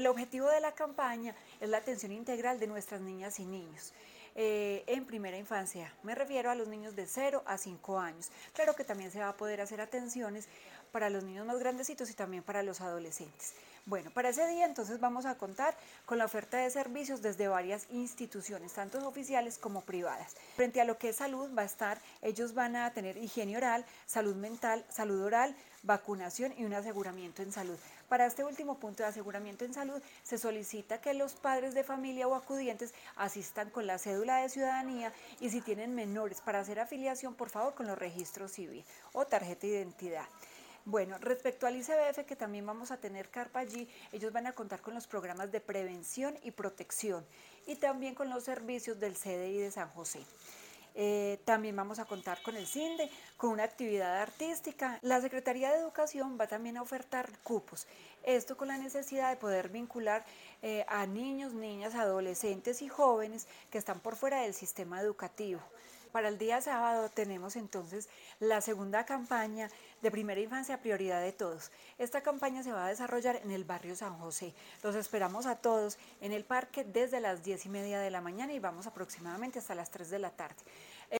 El objetivo de la campaña es la atención integral de nuestras niñas y niños. En primera infancia, me refiero a los niños de 0 a 5 años. Claro que también se va a poder hacer atenciones para los niños más grandecitos y también para los adolescentes. Bueno, para ese día entonces vamos a contar con la oferta de servicios desde varias instituciones, tanto oficiales como privadas. Frente a lo que es salud va a estar, ellos van a tener higiene oral, salud mental, salud oral, vacunación y un aseguramiento en salud. Para este último punto de aseguramiento en salud se solicita que los padres de familia o acudientes asistan con la cédula de ciudadanía y si tienen menores para hacer afiliación, por favor con los registros civil o tarjeta de identidad. Bueno, respecto al ICBF, que también vamos a tener carpa allí, ellos van a contar con los programas de prevención y protección y también con los servicios del CDI de San José. También vamos a contar con el CINDE, con una actividad artística. La Secretaría de Educación va también a ofertar cupos. Esto con la necesidad de poder vincular a niños, niñas, adolescentes y jóvenes que están por fuera del sistema educativo. Para el día sábado tenemos entonces la segunda campaña de primera infancia, prioridad de todos. Esta campaña se va a desarrollar en el barrio San José. Los esperamos a todos en el parque desde las 10:30 de la mañana y vamos aproximadamente hasta las 3 de la tarde.